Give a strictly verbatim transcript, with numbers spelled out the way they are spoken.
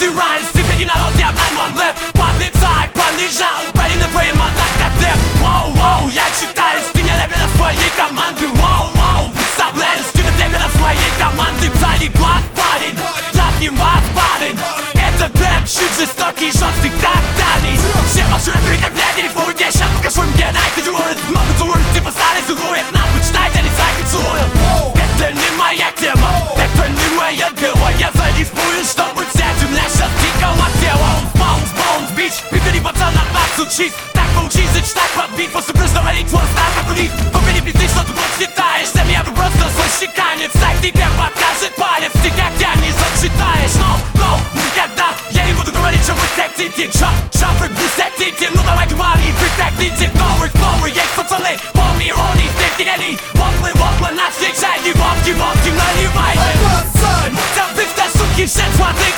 реальность, теперь народ, я найман лэп. Подлетай, понижал, Украина твоим отдать как дэп. Воу-воу, я читаюсь, ты не левела своей команды. Воу-воу, представляешь, ты не левела своей команды. Псали глаз, парень, над вас, парень. Это дэп, чуть жестокий, жесткий, так далее. Все ваши рэперы как блядь, рифмуют, я щас покажу им, где найти дюрит. Много дурит, типа старый зугует, нахуй читайте, не закицует. Это не моя тема, это не моя дело. Я зарифмую, чтобы вся земля сейчас дико латела. Боунс, боунс, бич, прибери пацана, нас учись. Так поучись, зачитать под бит, после просто варить твой стар, как у них. Побери пизды, что ты вот считаешься, меня бы просто свой щеканец. Так тебе покажет палец, ты как я не зачитаешь. Но, но, никогда я не буду говорить, что вы хотите. Чё, чё вы хотите, ну давай говори, вы хотите. Новый, новый, есть пацаны, помни, рони, ты гений. Воплы, воплы, нас встречай, не вовки, вовки, наливай. Там ты, суки, все смотри.